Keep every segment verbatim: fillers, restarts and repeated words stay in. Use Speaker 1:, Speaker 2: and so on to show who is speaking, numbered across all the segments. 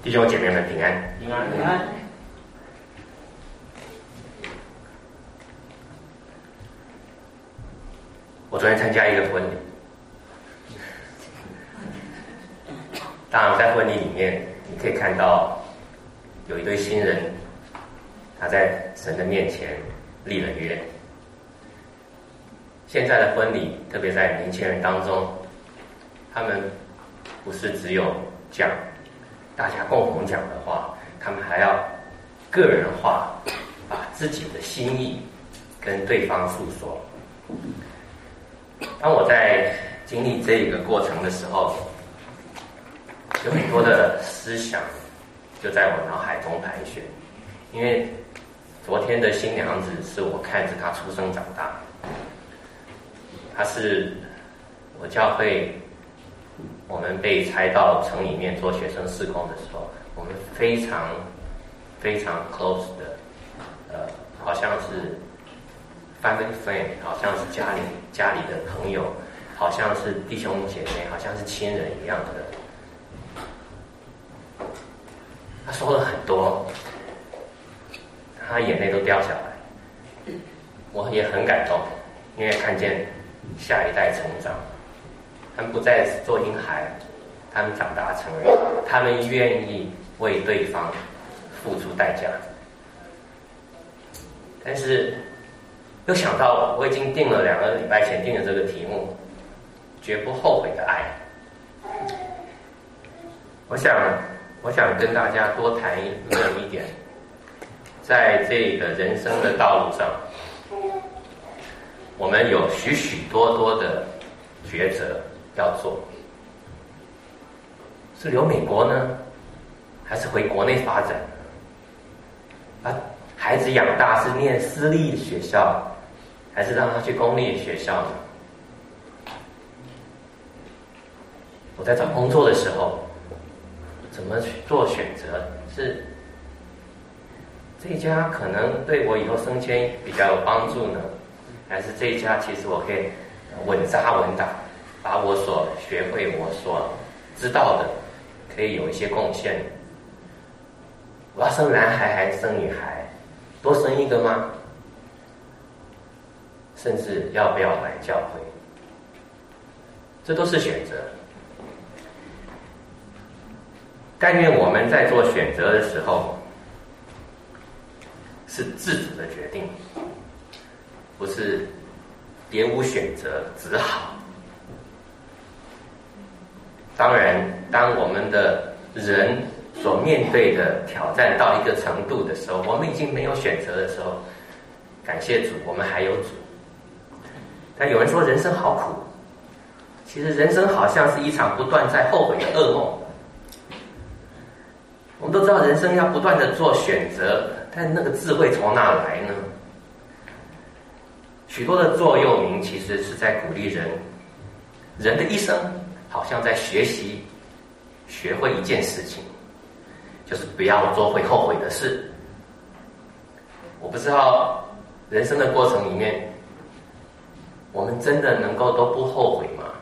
Speaker 1: 弟兄姐妹们平安，
Speaker 2: 平安平安。
Speaker 1: 我昨天参加一个婚礼，当然在婚礼里面，你可以看到有一对新人，他在神的面前立了约。现在的婚礼，特别在年轻人当中，他们不是只有讲大家共同讲的话，他们还要个人化，把自己的心意跟对方诉说。当我在经历这个过程的时候，有很多的思想就在我脑海中盘旋。因为昨天的新娘子是我看着她出生长大，她是我教会，我们被差到城里面做学生事工的时候，我们非常非常 close 的，呃，好像是 family friend， 好像是家里家里的朋友，好像是弟兄姐妹，好像是亲人一样的。他说了很多，他眼泪都掉下来，我也很感动，因为看见下一代成长，他们不再做婴孩，他们长大成人，他们愿意为对方付出代价。但是又想到我已经定了两个礼拜前定的这个题目，绝不后悔的爱。我想我想跟大家多谈论一点，在这个人生的道路上，我们有许许多多的抉择要做，是留美国呢，还是回国内发展？把孩子养大是念私立学校，还是让他去公立学校呢？我在找工作的时候，怎么去做选择？是这一家可能对我以后升迁比较有帮助呢，还是这一家其实我可以稳扎稳打，把我所学会、我所知道的，可以有一些贡献？我要生男孩还是生女孩？多生一个吗？甚至要不要来教会？这都是选择。但愿我们在做选择的时候，是自主的决定，不是别无选择只好。当然，当我们的人所面对的挑战到一个程度的时候，我们已经没有选择的时候，感谢主，我们还有主。但有人说人生好苦，其实人生好像是一场不断在后悔的噩梦。我们都知道人生要不断的做选择，但那个智慧从哪来呢？许多的座右铭其实是在鼓励人，人的一生好像在学习学会一件事情，就是不要做会后悔的事。我不知道人生的过程里面，我们真的能够都不后悔吗？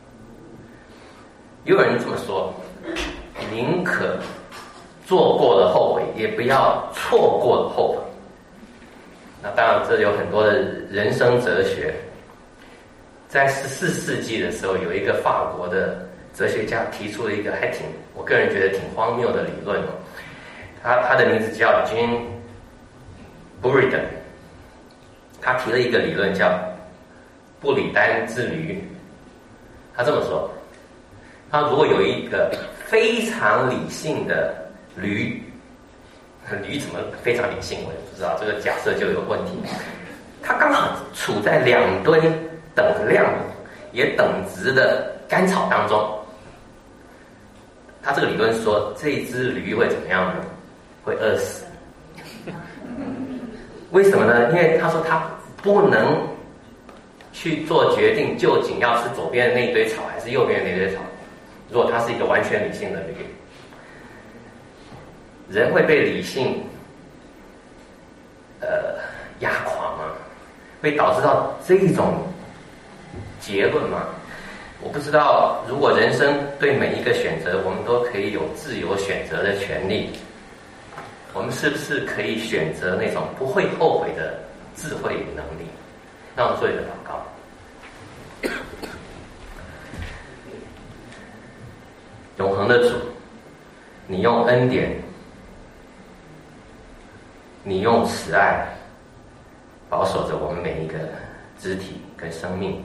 Speaker 1: 也有人这么说，宁可做过的后悔，也不要错过的后悔。那当然，这有很多的人生哲学。在十四世纪的时候，有一个法国的哲学家提出了一个还挺，我个人觉得挺荒谬的理论哦。他他的名字叫 Jean Buridan， 他提了一个理论叫布里丹之驴。他这么说，他如果有一个非常理性的驴，驴怎么非常理性我也不知道，这个假设就有问题。它刚好处在两堆等量也等值的甘草当中。他这个理论说，这一只驴会怎么样呢？会饿死。为什么呢？因为他说他不能去做决定，究竟要吃左边的那一堆草还是右边的那一堆草。如果他是一个完全理性的驴，人会被理性呃压垮吗？会导致到这一种结论吗？ 我不知道，如果人生对每一个选择，我们都可以有自由选择的权利，我们是不是可以选择那种不会后悔的智慧与能力？让我们做一个祷告。永恒的主，你用恩典，你用慈爱保守着我们每一个肢体跟生命。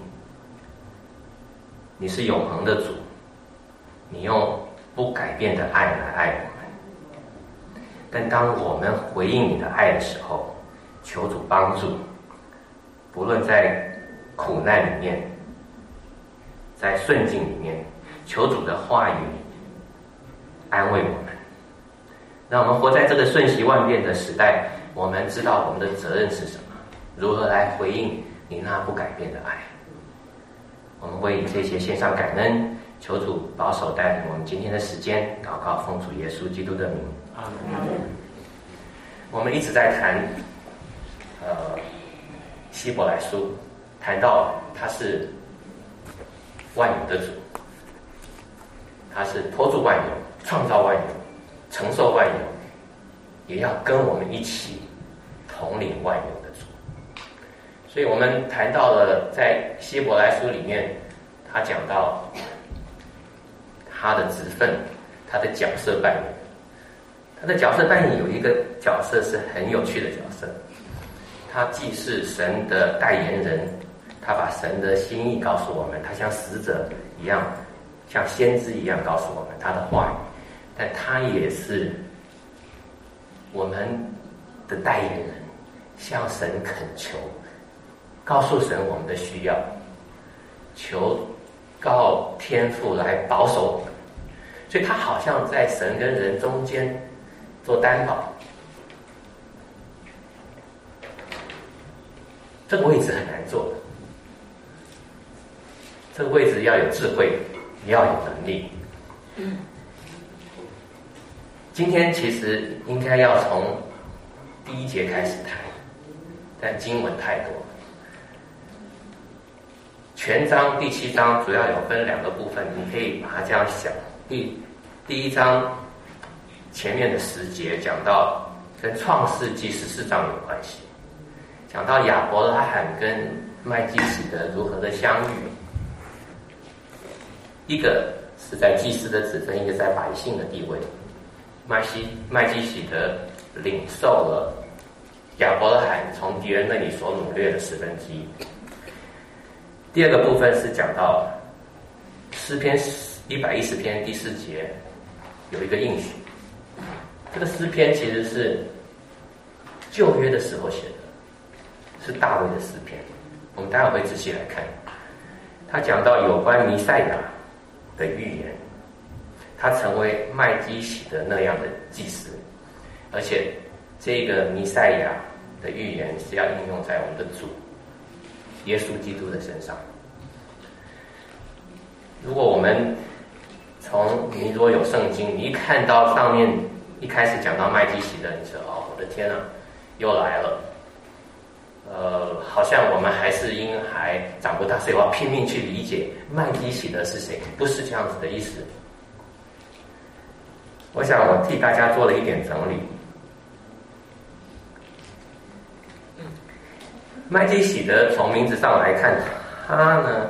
Speaker 1: 你是永恒的主，你用不改变的爱来爱我们。但当我们回应你的爱的时候，求主帮助，不论在苦难里面，在顺境里面，求主的话语安慰我们，让我们活在这个瞬息万变的时代。我们知道我们的责任是什么，如何来回应你那不改变的爱。我们为这些献上感恩，求主保守带领我们今天的时间，祷告奉主耶稣基督的名。阿们。我们一直在谈呃希伯来书，谈到他是万有的主，他是托住万有，创造万有，承受万有，也要跟我们一起统领万有的主。所以我们谈到了在希伯来书里面，他讲到他的职分，他的角色扮演。他的角色扮演有一个角色是很有趣的角色，他既是神的代言人，他把神的心意告诉我们，他像使者一样，像先知一样告诉我们他的话语，但他也是我们的代言人，向神恳求，告诉神我们的需要，求告天父来保守我们。所以他好像在神跟人中间做担保。这个位置很难做的，这个位置要有智慧，也要有能力。嗯，今天其实应该要从第一节开始谈，但经文太多。全章第七章主要有分两个部分，你可以把它这样想。第第一章前面的十节讲到跟创世纪十四章有关系，讲到亚伯拉罕跟麦基洗德如何的相遇，一个是在祭司的子分，一个在百姓的地位。麦基麦基洗德领受了亚伯拉罕从敌人那里所掳掠的十分之一。第二个部分是讲到诗篇一百一十篇第四节有一个应许，这个诗篇其实是旧约的时候写的，是大卫的诗篇，我们待会会仔细来看。他讲到有关弥赛亚的预言，他成为麦基洗德那样的祭司，而且这个弥赛亚的预言是要应用在我们的主耶稣基督的身上。如果我们从你如果有圣经，你一看到上面一开始讲到麦基洗德，你说哦，我的天啊，又来了。呃，好像我们还是婴孩长不大，所以我要拼命去理解麦基洗德是谁，不是这样子的意思。我想我替大家做了一点整理。麦基洗德从名字上来看，他呢，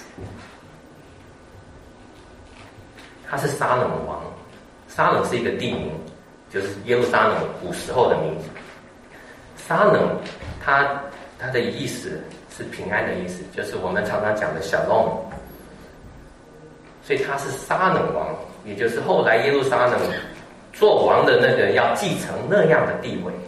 Speaker 1: 他是撒冷王，撒冷是一个地名，就是耶路撒冷古时候的名字。撒冷，它它的意思是平安的意思，就是我们常常讲的 shalom。所以他是撒冷王，也就是后来耶路撒冷做王的那个要继承那样的地位。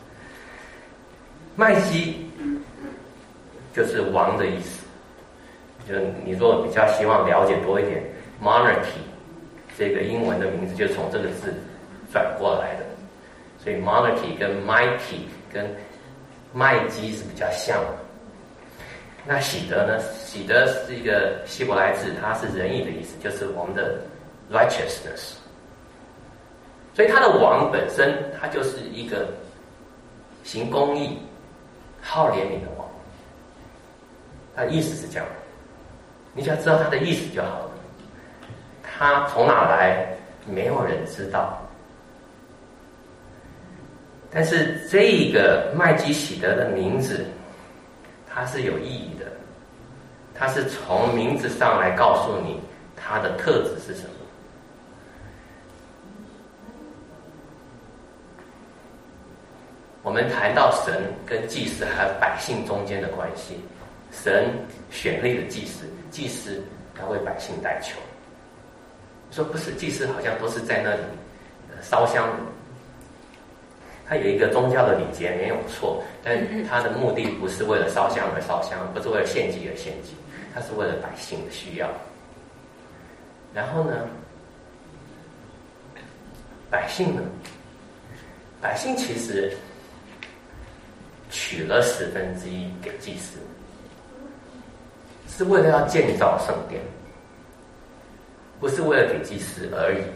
Speaker 1: 麦基就是王的意思，就你如果比较希望了解多一点 monarchy 这个英文的名字就从这个字转过来的，所以 monarchy 跟 mighty 跟麦基是比较像的。那喜德呢？喜德是一个希伯来字，它是仁义的意思，就是我们的 righteousness。所以他的王本身，他就是一个行公义、好怜悯的王。他的意思是这样。 你只要知道它的意思就好了。它从哪来，没有人知道。但是这个麦基洗德的名字，它是有意义的，它是从名字上来告诉你它的特质是什么。我们谈到神跟祭司还有百姓中间的关系，神选立了祭司，祭司要为百姓代求。说不是，祭司好像都是在那里烧香的，他有一个宗教的礼节没有错，但他的目的不是为了烧香而烧香，不是为了献祭而献祭，他是为了百姓的需要。然后呢，百姓呢，百姓其实取了十分之一给祭司，是为了要建造圣殿，不是为了给祭司而已。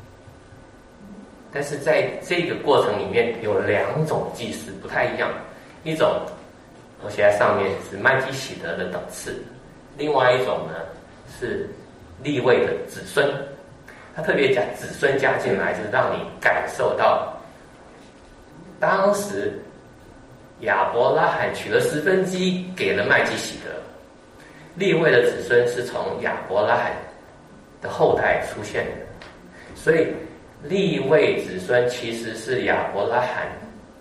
Speaker 1: 但是在这个过程里面有两种祭司不太一样，一种我写在上面是麦基洗德的等次，另外一种呢是利未的子孙。他特别加子孙加进来，就是让你感受到当时亚伯拉罕取了十分之一给了麦基洗德，利未的子孙是从亚伯拉罕的后代出现的，所以利未子孙其实是亚伯拉罕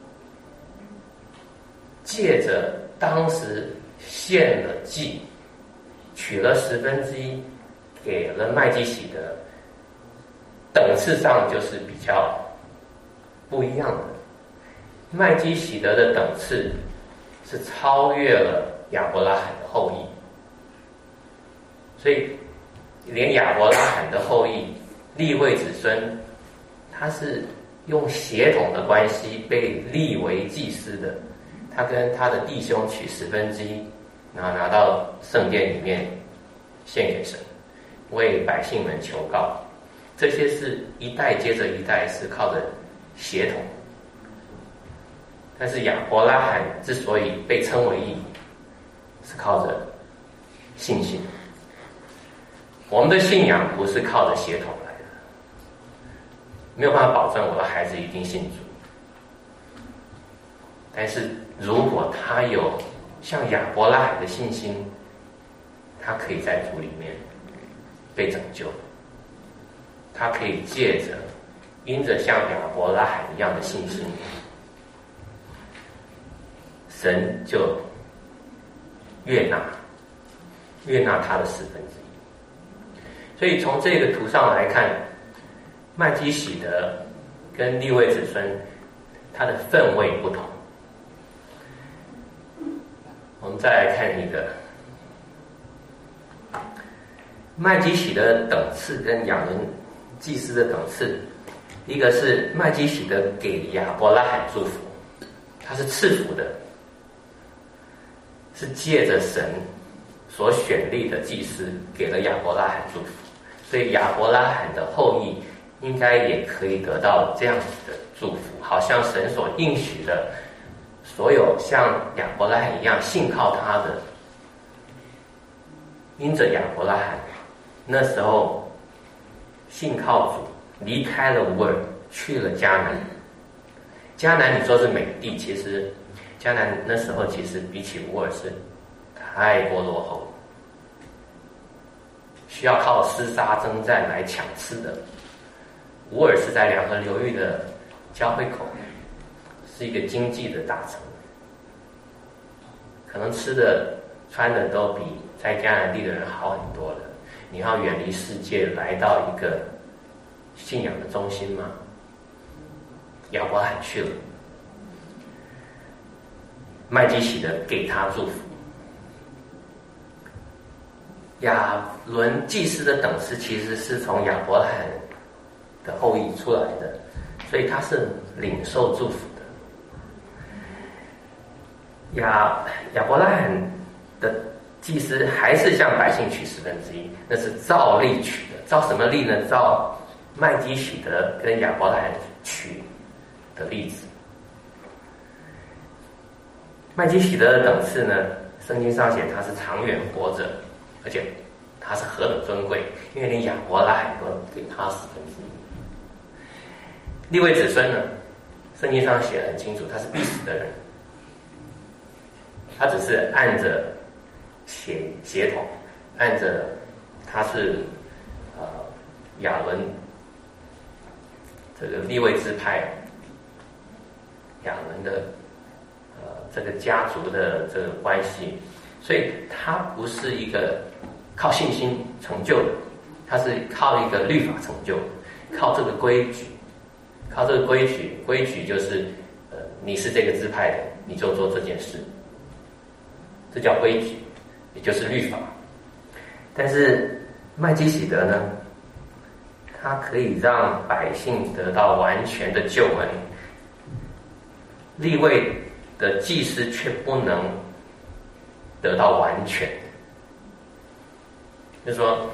Speaker 1: 借着当时献了祭，取了十分之一给了麦基洗德，等次上就是比较不一样的。麦基洗德的等次是超越了亚伯拉罕的后裔，所以连亚伯拉罕的后裔利未子孙，他是用血统的关系被立为祭司的，他跟他的弟兄取十分之一，然后拿到圣殿里面献给神，为百姓们求告。这些是一代接着一代，是靠着血统。但是亚伯拉罕之所以被称为义，是靠着信心。我们的信仰不是靠着血统来的，没有办法保证我的孩子一定信主。但是如果他有像亚伯拉罕的信心，他可以在主里面被拯救，他可以借着因着像亚伯拉罕一样的信心，神就悦纳悦纳他的十分之一。所以从这个图上来看，麦基洗德跟利未子孙他的分位不同。我们再来看一个麦基洗德的等次跟亚伦祭司的等次，一个是麦基洗德给亚伯拉罕祝福，他是赐福的，是借着神所选立的祭司给了亚伯拉罕祝福，所以亚伯拉罕的后裔应该也可以得到这样子的祝福，好像神所应许的所有像亚伯拉罕一样信靠他的，因着亚伯拉罕那时候信靠主，离开了乌尔，去了迦南。迦南你说是美地，其实迦南那时候其实比起乌尔是太过落后，需要靠厮杀征战来抢吃的。乌尔是在两河流域的交汇口，是一个经济的大城，可能吃的穿的都比在迦南地的人好很多了。你要远离世界，来到一个信仰的中心吗？亚伯拉罕去了，麦基洗德给他祝福。亚伦祭司的等次其实是从亚伯拉罕的后裔出来的，所以他是领受祝福的。亚亚伯拉罕的祭司还是向百姓取十分之一，那是照例取的。照什么例呢？照麦基洗德跟亚伯拉罕取的例子。麦基洗德的等次呢，圣经上写他是长远活着，而且他是何等尊贵，因为连亚伯拉罕都给他十分之一。利未子孙呢，圣经上写得很清楚，他是必死的人，他只是按着血血统，按着他是呃亚伦这个利未支派亚伦的呃这个家族的这个关系，所以他不是一个靠信心成就的，他是靠一个律法成就的，靠这个规矩，靠这个规矩，规矩就是呃你是这个支派的，你就做这件事，这叫规矩，也就是律法。但是麦基洗德呢，他可以让百姓得到完全的救恩，利未的祭司却不能得到完全。就是说，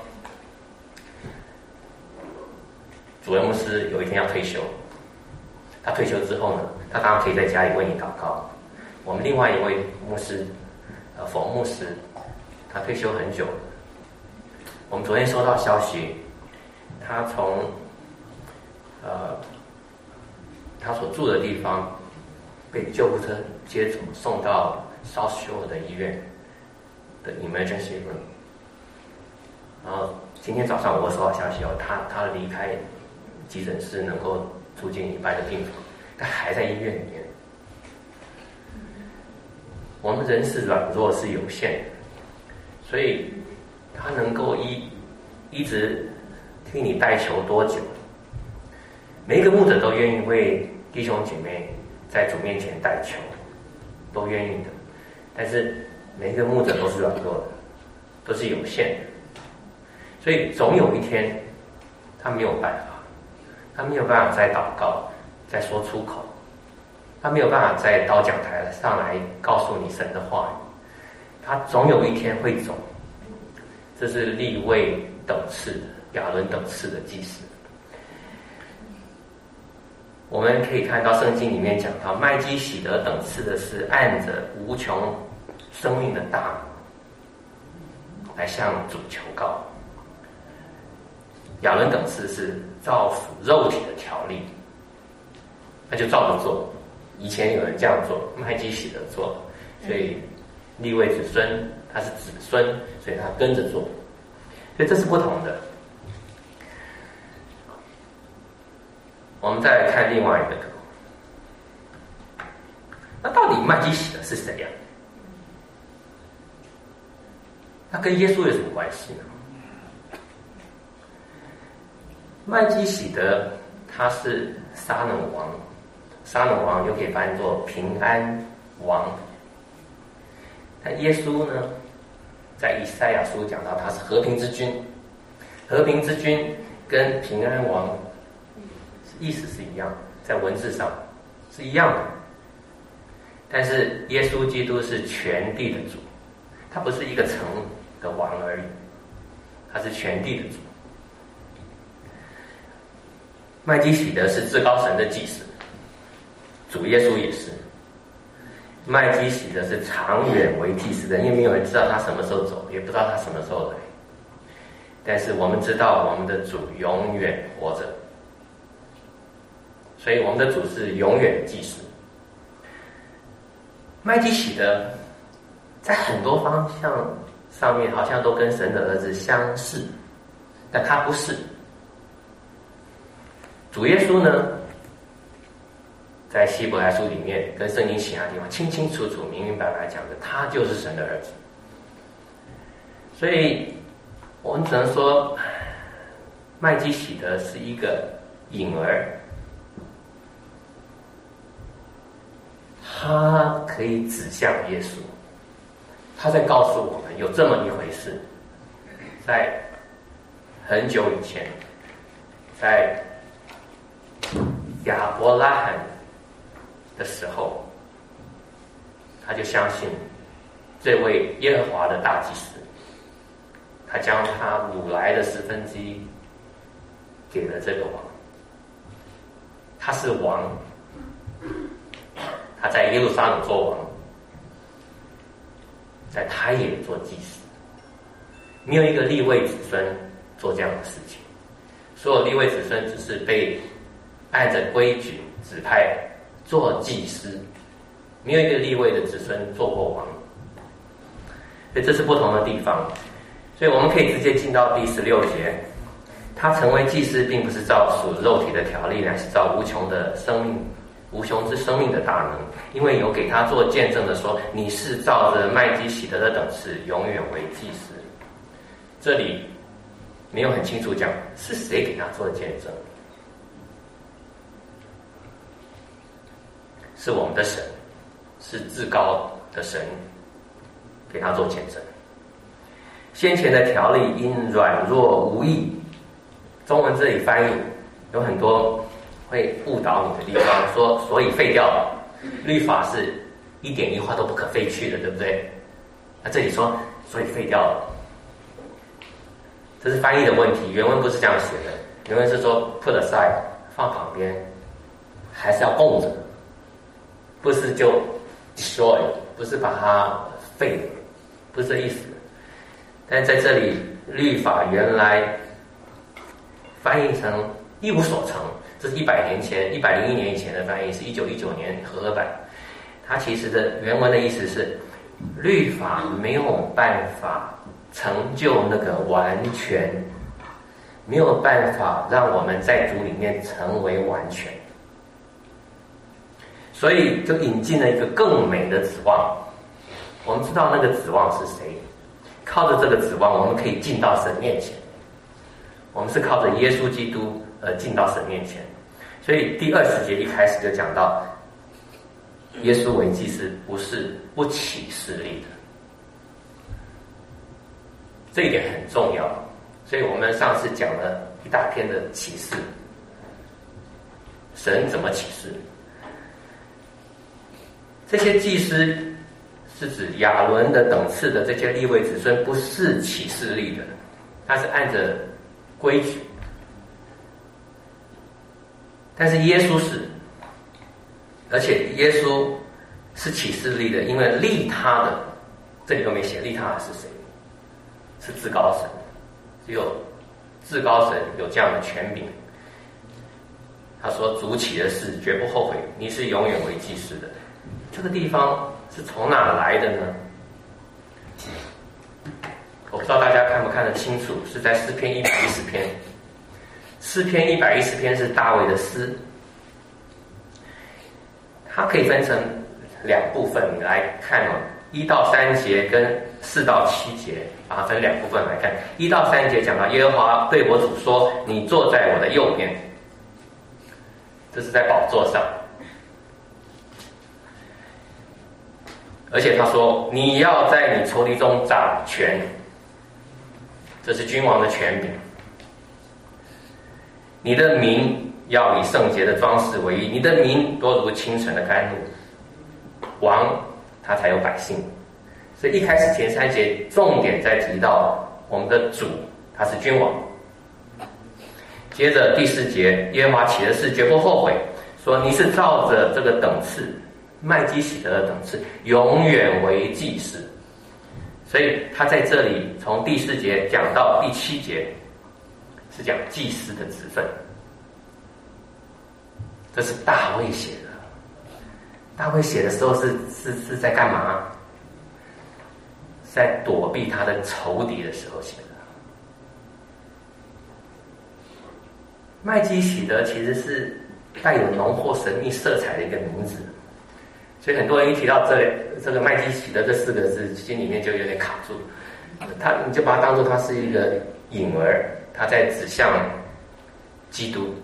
Speaker 1: 主任牧师有一天要退休，他退休之后呢，他当然可以在家里为你祷告。我们另外一位牧师，呃，冯牧师，他退休很久了。我们昨天收到消息，他从呃他所住的地方被救护车接走，送到 South Shore 的医院的 emergency room。然后今天早上我收到消息哦，他他离开急诊室，能够住进一般的病房，他还在医院里面。我们人是软弱，是有限的，所以他能够一一直替你带球多久？每一个牧者都愿意为弟兄姐妹在主面前带球，都愿意的。但是每一个牧者都是软弱的，都是有限的，所以总有一天他没有办法，他没有办法再祷告，再说出口，他没有办法再到讲台上来告诉你神的话语，他总有一天会走。这是利未等次的亚伦等次的祭司。我们可以看到圣经里面讲到，麦基洗德等次的是按着无穷生命的大能来向主求告，亚伦等次是造福肉体的条例，他就照着做。以前有人这样做，麦基洗德做，所以利未子孙他是子孙，所以他跟着做，所以这是不同的。我们再来看另外一个图，那到底麦基洗德是谁呀？那跟耶稣有什么关系呢？麦基洗德他是撒冷王，撒冷王又可以翻译作平安王。那耶稣呢，在以赛亚书讲到他是和平之君，和平之君跟平安王意思是一样，在文字上是一样的。但是耶稣基督是全地的主，他不是一个城的王而已，他是全地的主。麦基洗德是至高神的祭司，主耶稣也是。麦基洗德是长远为祭司的，因为没有人知道他什么时候走，也不知道他什么时候来。但是我们知道我们的主永远活着，所以我们的主是永远的祭司。麦基洗德在很多方向上面好像都跟神的儿子相似，但他不是。主耶稣呢，在希伯来书里面跟圣经其他地方清清楚楚明明白白讲的，他就是神的儿子。所以我们只能说麦基洗德是一个影儿，他可以指向耶稣，他在告诉我们有这么一回事。在很久以前，在亚伯拉罕的时候，他就相信这位耶和华的大祭司，他将他掳来的十分之一给了这个王。他是王，他在耶路撒冷做王，但他也做祭司。 没有一个利未子孙做这样的事情。所有利未子孙只是被按着规矩指派做祭司，没有一个利未的子孙做过王。所以这是不同的地方。所以我们可以直接进到第十六节，他成为祭司并不是照属肉体的条例，乃是照无穷的生命无穷之生命的大能，因为有给他做见证的说，你是照着麦基洗德的等次永远为祭司。这里没有很清楚讲是谁给他做见证，是我们的神，是至高的神给他做见证。先前的条例因软弱无益，中文这里翻译有很多会误导你的地方，说所以废掉了，律法是一点一画都不可废去的，对不对？那这里说所以废掉了，这是翻译的问题，原文不是这样写的，原文是说 put aside 放旁边，还是要供着，不是就 destroy， 不是把它废了，不是这意思。但在这里律法原来翻译成一无所成，这是一百年前一百零一年以前的翻译，是一九一九年和合版。它其实的原文的意思是，律法没有办法成就那个完全，没有办法让我们在主里面成为完全，所以就引进了一个更美的指望。我们知道那个指望是谁，靠着这个指望我们可以进到神面前，我们是靠着耶稣基督而进到神面前。所以第二十节一开始就讲到，耶稣为祭司不是不起势力的，这一点很重要。所以我们上次讲了一大篇的启示，神怎么启示。这些祭司是指亚伦的等次的这些利未子孙，不是起势力的，他是按着规矩。但是耶稣是，而且耶稣是起势力的，因为立他的，这里都没写立他的是谁，是至高神，只有至高神有这样的权柄。他说主起的事绝不后悔，你是永远为祭司的。这个地方是从哪来的呢？我不知道大家看不看得清楚，是在诗篇一百一十篇。诗篇一百一十篇是大卫的诗，它可以分成两部分，你来看哦，一到三节跟四到七节，把它分两部分来看。一到三节讲到耶和华对我主说，你坐在我的右边，这是在宝座上，而且他说你要在你仇敌中掌权，这是君王的权柄。你的民要以圣洁的装饰为衣，你的民多如清晨的甘露。王他才有百姓，所以一开始前三节重点在提到我们的主他是君王。接着第四节，耶和华起的事绝不后悔，说你是照着这个等次麦基洗德的等次永远为祭司。所以他在这里从第四节讲到第七节是讲祭司的职分，这是大卫写的。大卫写的时候是是是在干嘛？在躲避他的仇敌的时候写的。麦基洗德其实是带有浓厚神秘色彩的一个名字，所以很多人一提到这这个麦基洗德这四个字，心里面就有点卡住。他你就把它当作他是一个引儿，他在指向基督。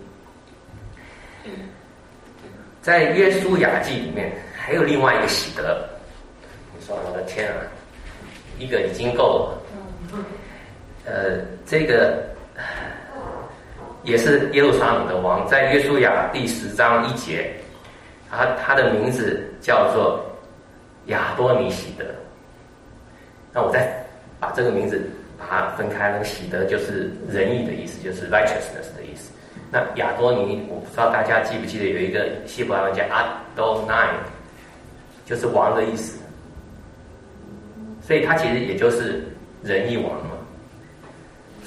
Speaker 1: 在约书亚记里面还有另外一个喜德，你说我的天啊，一个已经够了。呃，这个也是耶路撒冷的王，在约书亚第十章一节，他他的名字叫做亚多尼喜德。那我再把这个名字把它分开，那个喜德就是仁义的意思，就是 righteousness 的意思。那亚多尼，我不知道大家记不记得有一个希伯来文叫 Adonai， 就是王的意思，所以他其实也就是仁义王嘛。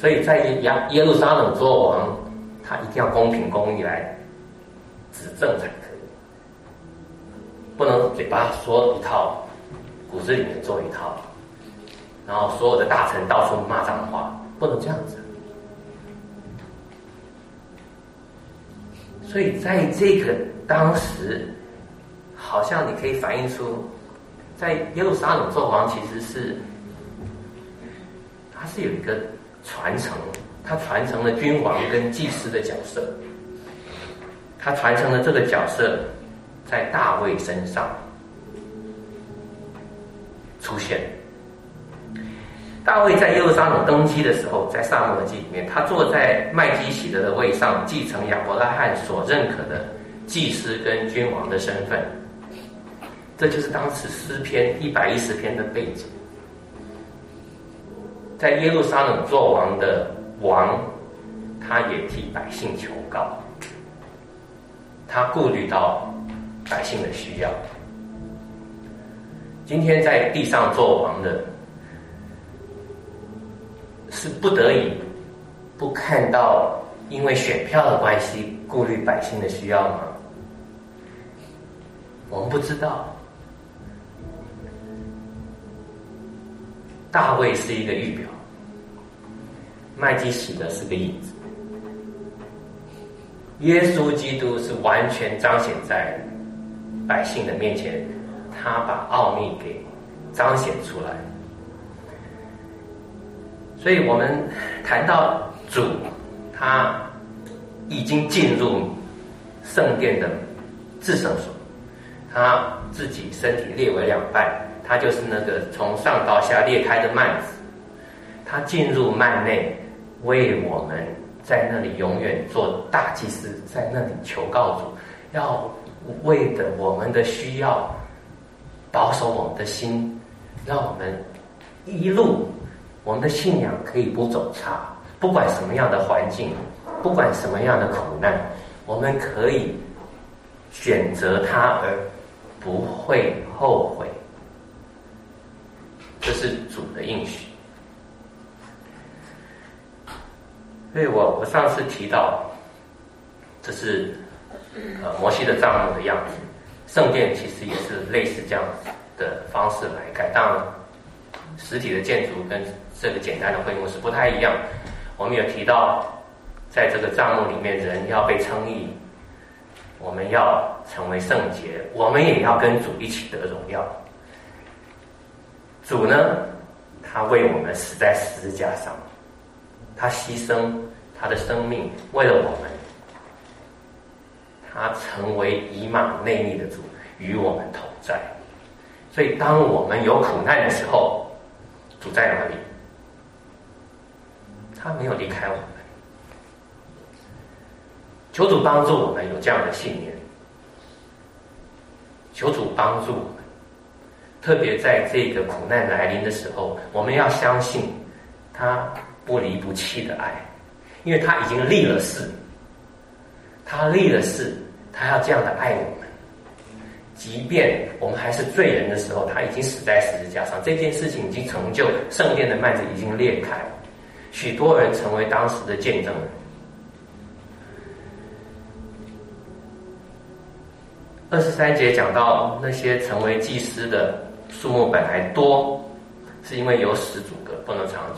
Speaker 1: 所以在耶耶路撒冷做王，他一定要公平公义来执政才可以，不能嘴巴说一套，骨子里面做一套，然后所有的大臣到处骂脏话，不能这样子。所以在这个当时，好像你可以反映出，在耶路撒冷做王其实是，它是有一个传承，它传承了君王跟祭司的角色，它传承了这个角色在大卫身上出现。大卫在耶路撒冷登基的时候，在撒母耳记里面，他坐在麦基洗德的位上，继承亚伯拉罕所认可的祭司跟君王的身份。这就是当时诗篇一百一十篇的背景。在耶路撒冷做王的王，他也替百姓求告，他顾虑到百姓的需要。今天在地上做王的，是不得已不看到因为选票的关系顾虑百姓的需要吗？我们不知道。大卫是一个预表，麦基洗德是个影子，耶稣基督是完全彰显在百姓的面前，他把奥秘给彰显出来。所以我们谈到主，他已经进入圣殿的至圣所，他自己身体裂为两半，他就是那个从上到下裂开的幔子，他进入幔内，为我们在那里永远做大祭司，在那里求告主，要为的我们的需要保守我们的心，让我们一路我们的信仰可以不走差，不管什么样的环境，不管什么样的苦难，我们可以选择他而不会后悔。这是主的应许。所以我我上次提到，这是呃摩西的帐幕的样子，圣殿其实也是类似这样的方式来盖。当然，实体的建筑跟这个简单的会幕是不太一样。我们有提到，在这个帐幕里面，人要被称义，我们要成为圣洁，我们也要跟主一起得荣耀。主呢，他为我们死在十字架上，他牺牲他的生命为了我们，他成为以马内利的主，与我们同在。所以当我们有苦难的时候，主在哪里？他没有离开我们。求主帮助我们有这样的信念，求主帮助我们，特别在这个苦难来临的时候，我们要相信他不离不弃的爱，因为他已经立了誓，他立了誓，他要这样的爱我们。即便我们还是罪人的时候，他已经死在十字架上，这件事情已经成就，圣殿的幔子已经裂开，许多人成为当时的见证人。二十三节讲到那些成为祭司的数目本来多，是因为有死阻隔，不能长久。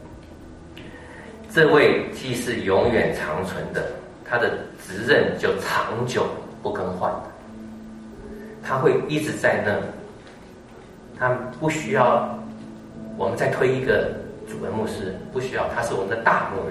Speaker 1: 这位祭司永远长存的，他的职任就长久不更换的，他会一直在那，他不需要我们再推一个主任牧师，不需要，他是我们的大牧人。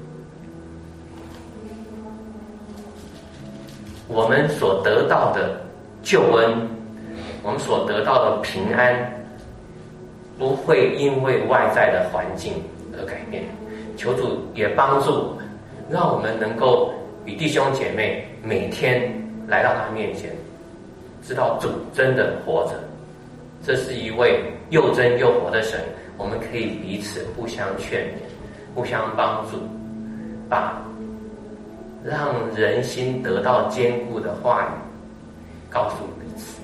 Speaker 1: 我们所得到的救恩，我们所得到的平安，不会因为外在的环境而改变。求主也帮助我们，让我们能够与弟兄姐妹每天来到他面前，知道主真的活着，这是一位又真又活的神，我们可以彼此互相劝勉，互相帮助，把让人心得到坚固的话语告诉彼此。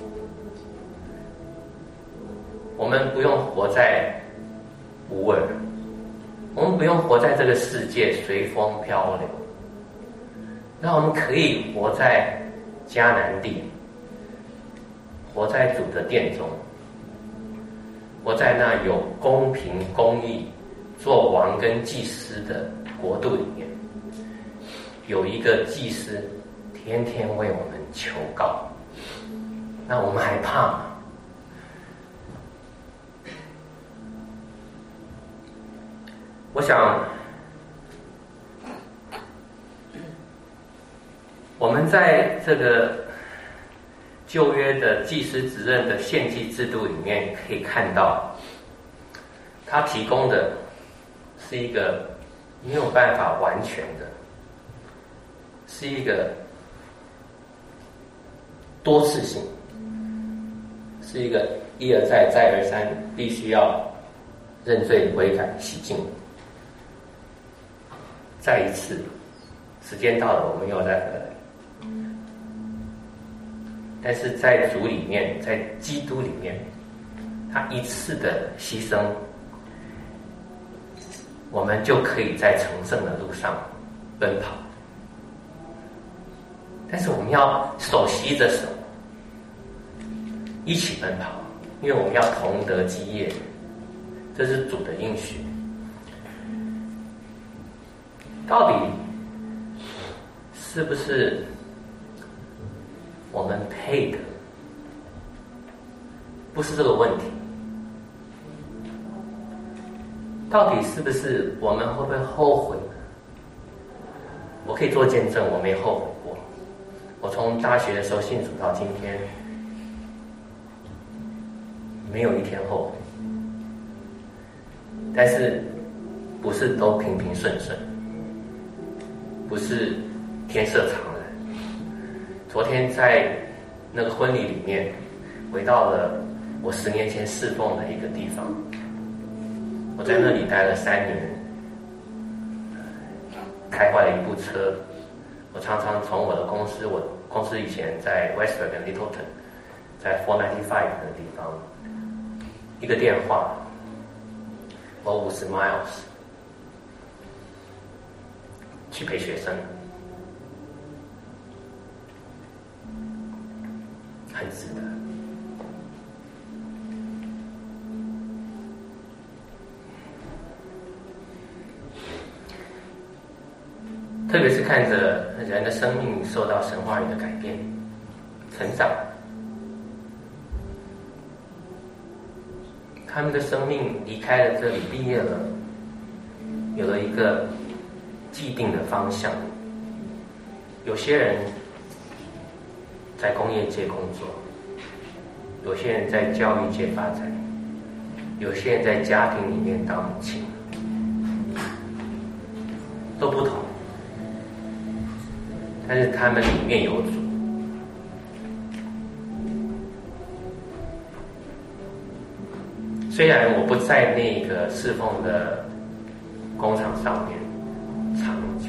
Speaker 1: 我们不用活在无耳， 我们不用活在这个世界随风漂流，那我们可以活在迦南地，活在主的殿中，活在那有公平公义做王跟祭司的国度里面，有一个祭司天天为我们求告，那我们还怕吗？我想我们在这个旧约的祭司职任的献祭制度里面可以看到，他提供的是一个没有办法完全的，是一个多次性，是一个一而再再而三必须要认罪悔改洗净，再一次时间到了我们又再回来。但是在主里面，在基督里面，他一次的牺牲，我们就可以在成圣的路上奔跑。但是我们要手携着手一起奔跑，因为我们要同得基业，这是主的应许。到底是不是我们配的？不是这个问题。到底是不是我们会不会后悔呢？我可以做见证，我没后悔过。我从大学的时候信主到今天，没有一天后悔。但是不是都平平顺顺，不是天色常蓝。昨天在那个婚礼里面，回到了我十年前侍奉的一个地方，我在那里待了三年，开坏了一部车。我常常从我的公司，我公司以前在 Westburg 跟 Littleton， 在四九五的地方，一个电话，我五十 miles 去陪学生，很值得。特别是看着人的生命受到神话语的改变、成长，他们的生命离开了这里，毕业了，有了一个既定的方向。有些人在工业界工作，有些人在教育界发展，有些人在家庭里面当母亲，都不同。但是他们里面有主。虽然我不在那个侍奉的工厂上面长久，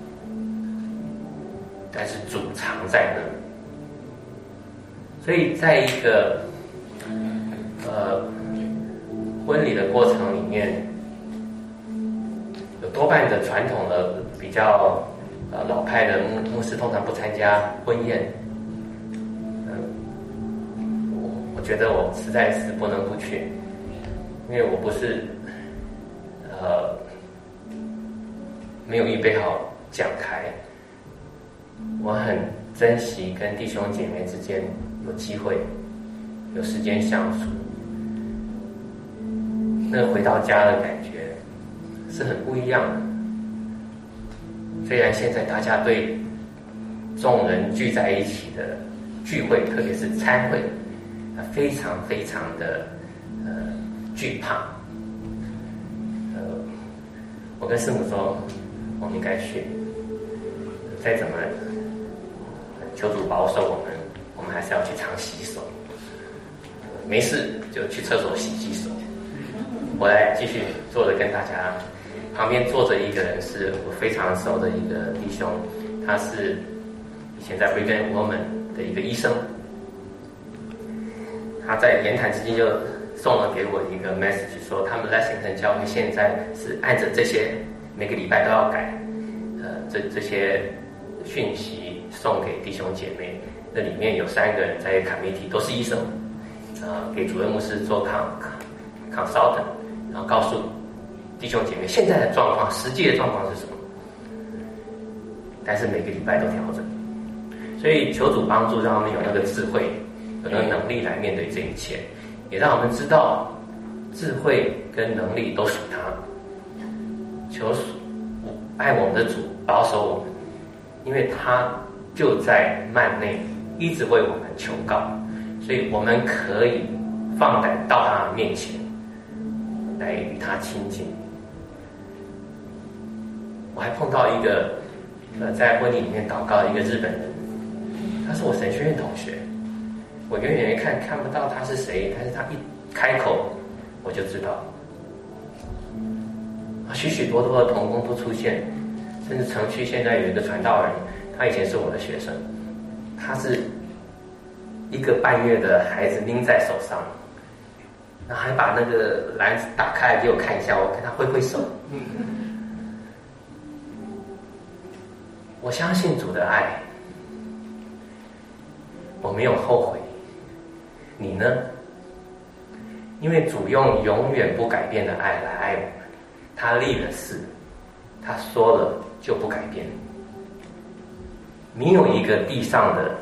Speaker 1: 但是主常在那里。所以在一个呃婚礼的过程里面，有多半的传统的比较呃老派的牧师通常不参加婚宴。嗯、呃，我我觉得我实在是不能不去，因为我不是呃没有预备好讲台，我很珍惜跟弟兄姐妹之间有机会有时间相处，那回到家的感觉是很不一样的。虽然现在大家对众人聚在一起的聚会，特别是餐会，非常非常的呃惧怕。呃，我跟师母说，我们应该去，再怎么求主保守我们，我们还是要去常洗手。没事就去厕所洗洗手。我来继续坐着跟大家。旁边坐着一个人是我非常熟的一个弟兄，他是以前在 Brigham and Women 的一个医生。他在言谈之间就送了给我一个 message， 说他们在新城教会现在是按着这些每个礼拜都要改，呃，这这些讯息送给弟兄姐妹。那里面有三个人在 committee 都是医生，呃，给主任牧师做 consultant， 然后告诉弟兄姐妹现在的状况，实际的状况是什么。但是每个礼拜都调整，所以求主帮助，让我们有那个智慧，有那个能力来面对这一切，也让我们知道智慧跟能力都属他。求爱我们的主保守我们，因为他就在幔内一直为我们求告，所以我们可以放胆到他面前来与他亲近。我还碰到一个呃，在婚礼里面祷告的一个日本人，他是我神学院同学，我远远一看看不到他是谁，但是他一开口我就知道。许许多多的同工都出现，甚至城区现在有一个传道人，他以前是我的学生，他是一个半月的孩子拎在手上，然后还把那个篮子打开给我看一下，我跟他挥挥手。我相信主的爱，我没有后悔。你呢？因为主用永远不改变的爱来爱我们，他立了誓，他说了就不改变。没有一个地上的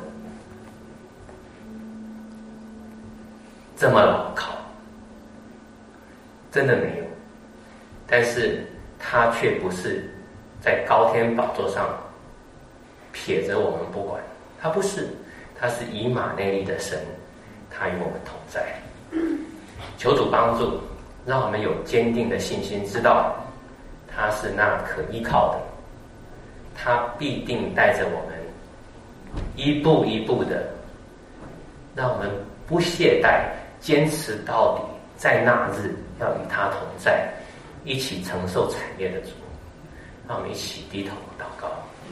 Speaker 1: 这么牢靠，真的没有。但是他却不是在高天宝座上撇着我们不管，他不是，他是以马内利的神，他与我们同在。求主帮助，让我们有坚定的信心，知道他是那可依靠的，他必定带着我们一步一步的，让我们不懈怠，坚持到底，在那日要与他同在，一起承受产业的主。让我们一起低头祷告。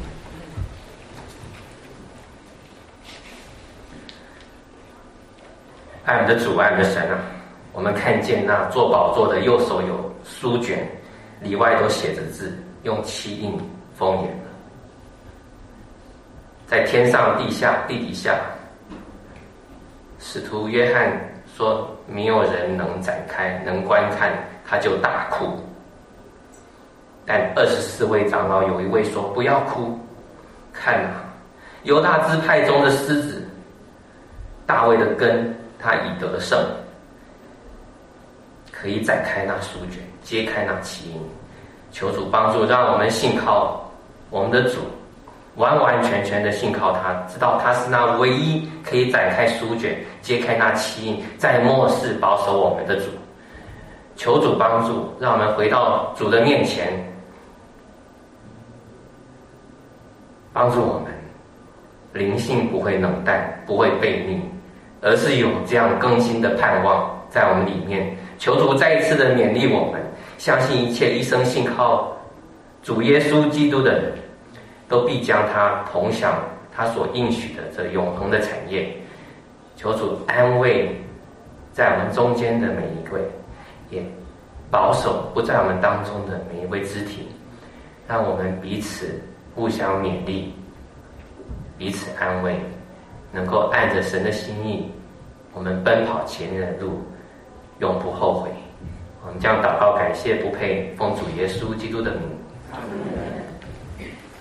Speaker 1: 爱我们的主，爱我们的神啊，我们看见那坐宝座的右手有书卷，里外都写着字，用漆印封严了。在天上地下地底下，使徒约翰说没有人能展开能观看，他就大哭。但二十四位长老有一位说不要哭，看啊，犹大支派中的狮子大卫的根，他已得胜，可以展开那书卷，揭开那旗印。求主帮助，让我们信靠我们的主，完完全全的信靠他，知道他是那唯一可以展开书卷，揭开那旗印，在末世保守我们的主。求主帮助，让我们回到主的面前，帮助我们灵性不会冷淡，不会悖逆，而是有这样更新的盼望在我们里面。求主再一次的勉励我们，相信一切一生信靠主耶稣基督的人，都必将他同享他所应许的这永恒的产业。求主安慰在我们中间的每一位，也保守不在我们当中的每一位肢体，让我们彼此互相勉励，彼此安慰，能够按着神的心意，我们奔跑前面的路，永不后悔。我们将祷告感谢不配，奉主耶稣基督的名。